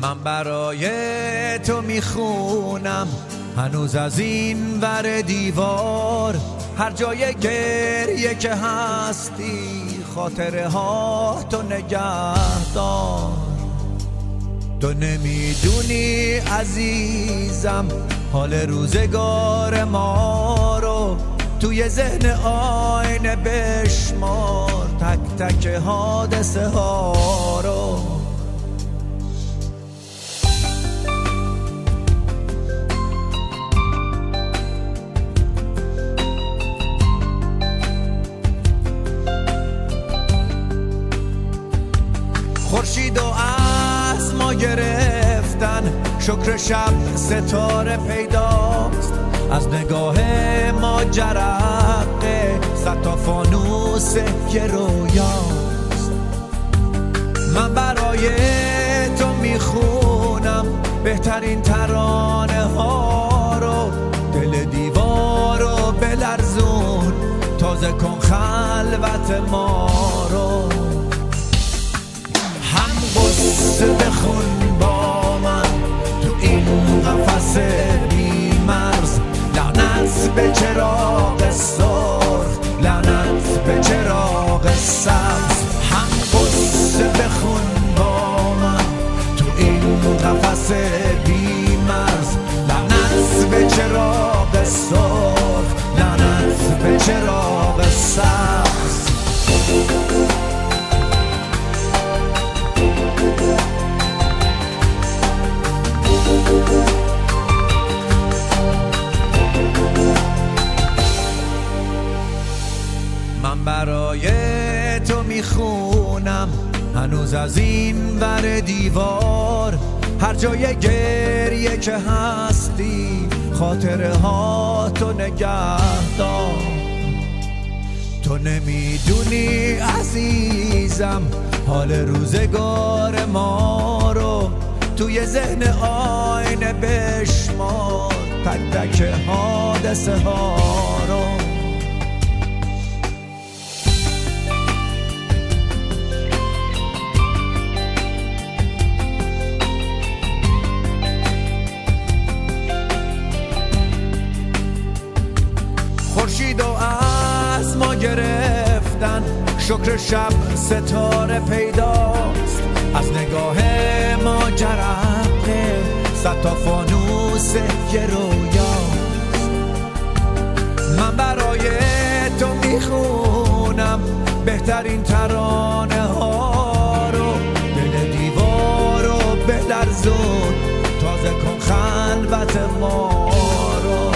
من برای تو میخونم هنوز از این ور دیوار، هر جای گریه که هستی خاطره ها تو نگهدار. تو نمیدونی عزیزم حال روزگار ما رو، توی ذهن آینه بشمار تک تک حادثه ها رو. خورشید و از ما گرفتن، شکر شب ستاره پیداست، از نگاه ما جرقه صد تا فانوس یه رویاست. من برای تو میخونم بهترین ترانه ها رو، دل دیوار رو بلرزون، تازه کن خلوت ما رو. قصه بخون با من تو این قفس بی مرز، لعنت به چراغ سرخ، لعنت به چراغ سبز. هم قصه بخون با من تو این قفس بی مرز، لعنت به چراغ سرخ، لعنت به چراغ سبز. من برای تو میخونم هنوز از این ور دیوار، هر جای گریه که هستی خاطره ها تو نگهدار. تو نمیدونی عزیزم حال روزگار ما رو، توی ذهن آینه بشمار تک تک حادثه ها رو. خورشید و از ما گرفتن، شکر شب ستاره پیداست، از نگاه ما جرقه صد تا فانوس یه رویاست. من برای تو میخونم بهترین ترانه ها رو، دل دیوار رو بلرزون، تازه کن خلوت ما رو.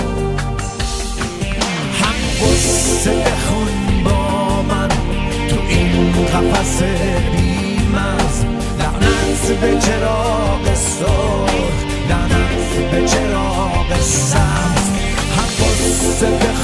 هم قصه بخون با من تو این قفس بی مرز، لعنت به چراغ سرخ، لعنت به چراغ سبز. هم قصه